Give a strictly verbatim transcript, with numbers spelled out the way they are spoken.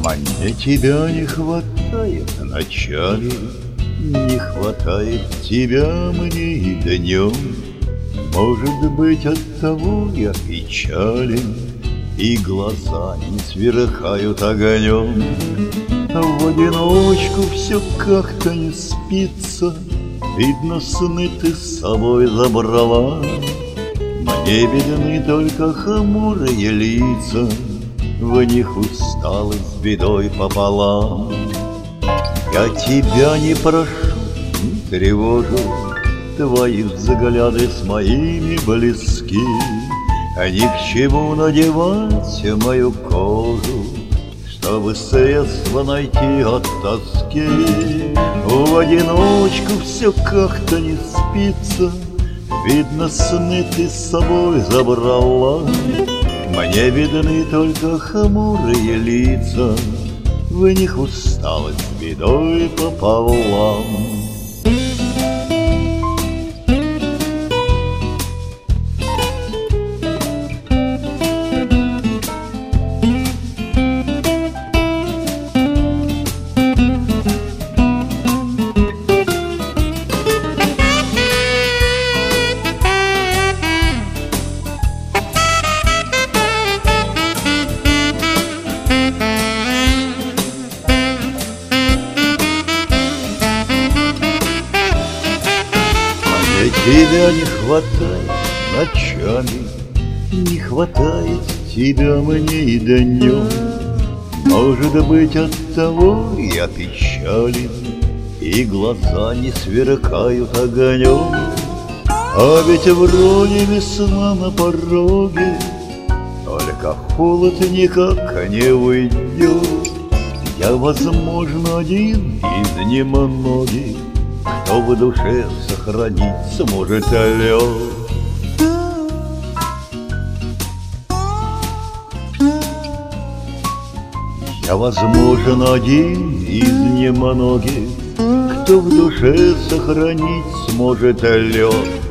Мне тебя не хватает ночами, не хватает тебя мне и днем. Может быть, оттого я печален, и глаза не сверкают огнем. В одиночку все как-то не спится, видно, сны ты с собой забрала. Мне видны только хмурые лица, в них усталость с бедой пополам. Я тебя не прошу, не тревожу, твои взгляды с моими близки. Ни к чему надевать мою кожу, чтобы средства найти от тоски. В одиночку все как-то не спится, видно, сны ты с собой забрала. Мне видны только хмурые лица, в них усталость с бедой пополам. Тебя не хватает ночами, не хватает тебя мне и днем. Может быть, оттого я печален, и глаза не сверкают огнем. А ведь вроде весна на пороге, только холод никак не уйдет. Я, возможно, один из немногих, кто в душе сохранить сможет лед. Я, возможно, один из немногих, кто в душе сохранить сможет лед.